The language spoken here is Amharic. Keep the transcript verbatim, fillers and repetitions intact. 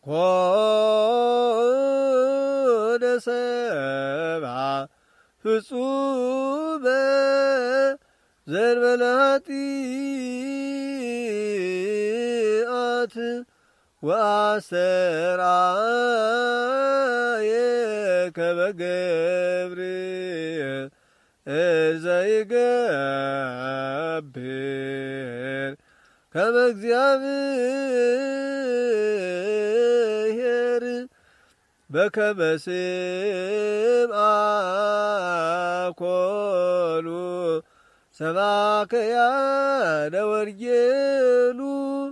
ኮነ ሰብአ ፍጹመ ዘእንበለ ኃጢአት ወአስተርአየ ከመ ገብርኤል ዘይገብር ከመ እግዚአብሔር በከመ ስምዐ ኮኑ ሰባክያነ ወንጌሉ